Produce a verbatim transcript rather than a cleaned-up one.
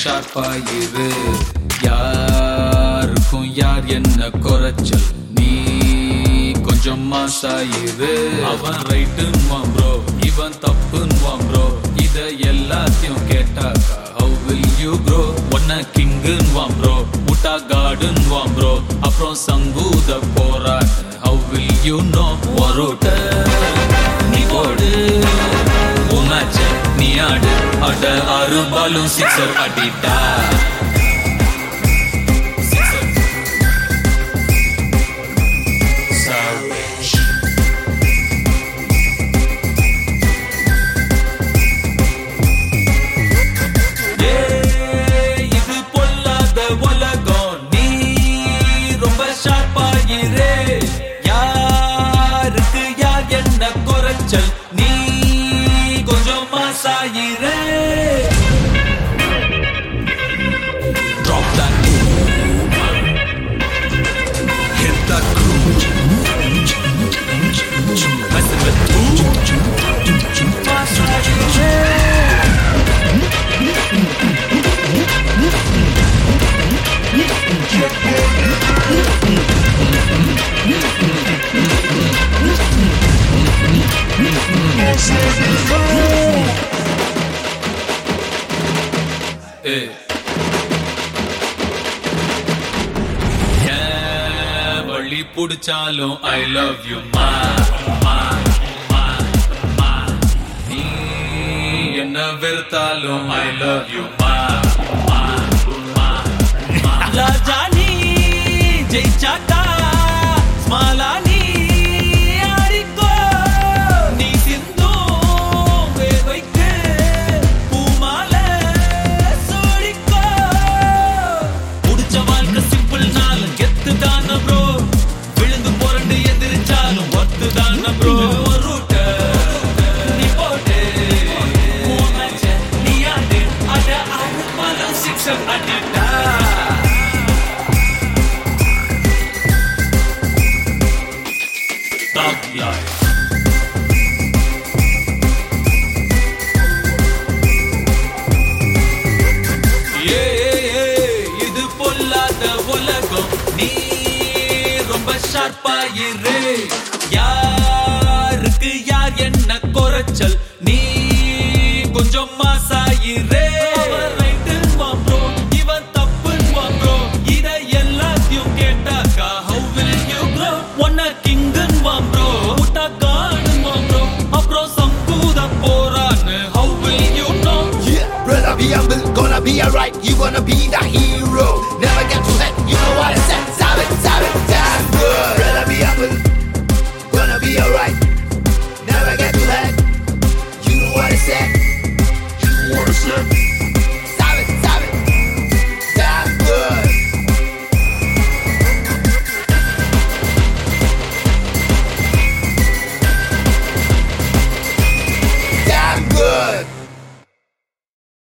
ஷார்ப்பா இரு. யாருக்கும் யார் என்ன குறைச்சல், நீ கொஞ்சம் மாசாயிரு. அவன் ரைட்டுன்னுவான் ப்ரோ, இவன் தப்புன்னுவான் ப்ரோ. இத எல்லாத்தையும் கேட்டாக்கா how will you grow? ஒன்ன கிங்குன்னுவான் ப்ரோ, முட்டா காடுன்னுவான் ப்ரோ. அப்புறம் சங்கூத போறான் how will you know? ஒருட்ட நீ போடு மேட்ச நீ ஆடு, அட ஆறு பாலும் சிக்ஸர் அடிட்டா. இது பொல்லாத உலகம், நீ ரொம்ப ஷார்ப்பாயிரே. யாருக்கு யார் என்ன குறைச்சல், நீ கொஞ்சம் மாசாயிரே. Drop that groove, hit that groove, messing with groove, masayiре. Hey. Yeah, Valli புடிச்சாலும் I love you ma, ma, ma, ma. நீ என்ன வெறுத்தாலும் I love you ma, ma, ma, ma. ராஜானி ஜெயிச்சாக்கா ஸ்மாலானி ஆடிக்கோ, நீ சிந்தும் வேர்வைக்கு பூமால சோடிக்கோ. புடிச்ச வாழ்க்கை சிம்பிள் நாளும் கெத்து தான ப்ரோ, விழுந்து போரண்டு எதிர்ச்சாலும் ஒத்து தான ப்ரோ. ரூட்ட நீ போட்டு மேட்ச நீ ஆடு, அட ஆறு பாலம் சிக்ஸர் அடிட்டா. Thug life. இது பொல்லாத உலகம், நீ ரொம்ப ஷார்ப்பாயிரு. யாருக்கு யார் என்ன குறைச்சல், நீ கொஞ்சம் மாசாயிரே. ரைட்டுன்னுவான் ப்ரோ, இவன் தப்புன்னுவான் ப்ரோ. இத எல்லாத்தையும் கேட்டாக்கா how will you grow? ஒன்ன கிங்குன்னுவான் ப்ரோ, முட்டா காடுன்னுவான் ப்ரோ. அப்புறம் சங்கூத போறான்னு how will you know? Yeah, brother, be humble, gonna be alright. You gonna be the hero. Now